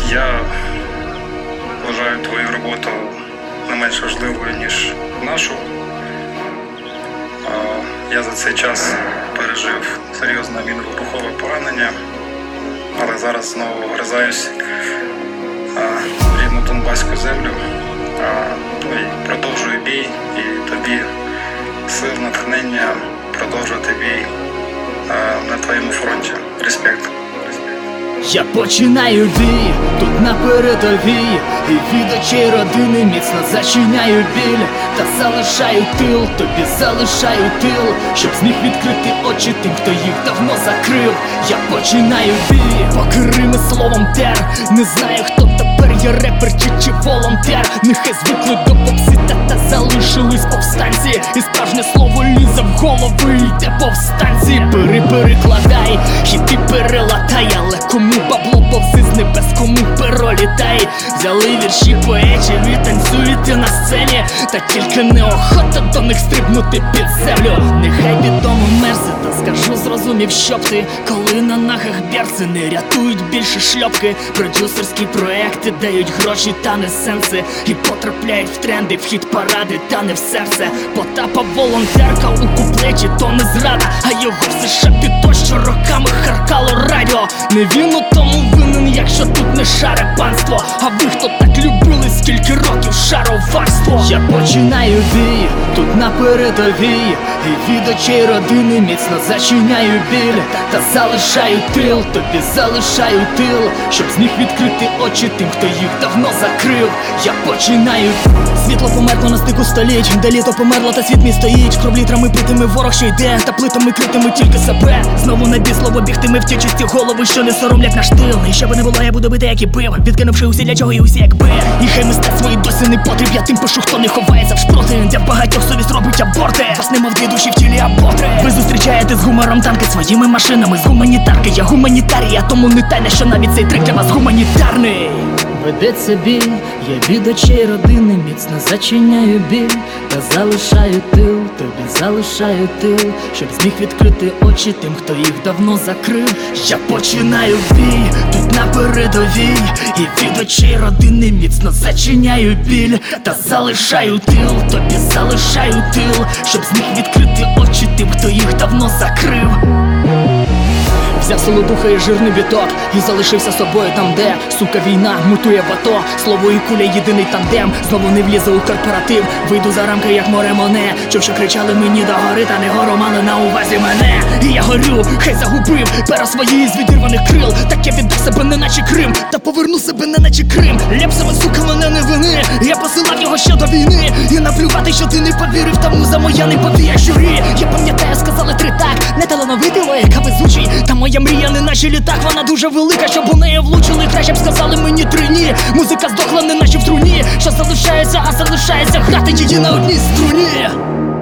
Я вважаю твою роботу не менш важливою, ніж нашу. Я за цей час пережив серйозне мінно-вибухове поранення, але зараз знову вгризаюсь в рідну Донбаську землю. І продовжую бій, і тобі сил, натхнення продовжувати бій на твоєму фронті. Респект. Я починаю бій, тут на передовій, і від очей родини міцно зачиняю біль. Та залишаю тил, тобі залишаю тил, щоб зміг відкрити очі тим, хто їх давно закрив. Я починаю бій, поки рими словом тер. Не знаю, хто тепер є репер чи волонтер. Нехай звикли до попсита та залишились повстанці. І справжнє слово лізе в голови, йде повстанці. Перекладай, хіти перелатай, але кому бабло повзи з небес, кому перо літай. Взяли вірші поетів і танцюєте на сцені, та тільки неохота до них стрибнути під землю. Нехай відомо мерзи, та скажу зрозумів, щоб ти, коли на ногах берці не рятують більше шльопки. Продюсерські проекти дають гроші та не сенси, і потрапляють в тренди, в хіт паради та не в серце. Потапа волонтерка у куплеті, то не зрада, а його все шепіт то, що роками харкало радіо. Не він у тому винен, якщо тут не шаре панство. А ви хто так любили, скільки років шароварство? Я починаю бій, тут на передовій, і від очей родини міцно зачиняю біль. Та залишаю тил, тобі залишаю тил, щоб зміг відкрити очі тим, хто їх давно закрив. Я починаю. Світло померло на стику століть, де літо померло та світ мій стоїть. Кров літрами питими ворог ще йде, та плитами критими тільки себе. Знову на бій слово бігтиме в ті чисті голови, що не соромлять наш тил. І що би не було, я буду бити, як і бив, відкинувши усі для чого і усі якби. І хай мистецтво і досі не потріб, я тим пишу, хто не ховається в шпроти. Для багатьох совість робить аборти, вас нема в дві душі в тілі аботри. Ви зустрічаєте з гумором танки своїми машинами з гуманітарки. Я гуманітарія, тому не тайна, що навіть цей трек для вас гуманітарний. Ведеться бій, я від очей родини міцно зачиняю біль. Та залишаю тил, тобі залишаю тил, щоб зміг відкрити очі тим, хто їх давно закрив. Я починаю бій, тут на передовій, і від очей родини міцно зачиняю біль. Та залишаю тил, тобі залишаю тил, щоб зміг відкрити очі тим, хто їх давно закрив. Взяв солодуха і жирний біток і залишився собою там, де, сука, війна мутує в АТО. Слово і куля єдиний тандем, знову не влізе у корпоратив. Вийду за рамки, як море моне. Чув, що кричали мені до гори, та не гору мали на увазі мене. І я горю, хай загубив пера свої з відірваних крил. Так я віддав себе не наче Крим, та поверну себе не наче Крим. Лепсами, сука, мене не вини, я посилав його ще до війни. І наплювати, що ти не повірив, та муза моя не повія журі. Я пам'ятаю, сказали 3 так, не талановитий, лояка везучий. Та моя мрія не наче літак, вона дуже велика, щоб у неї влучили. Краще б сказали мені 3 ні. Музика здохла не наче в труні, що залишається, а залишається грати її на одній струні.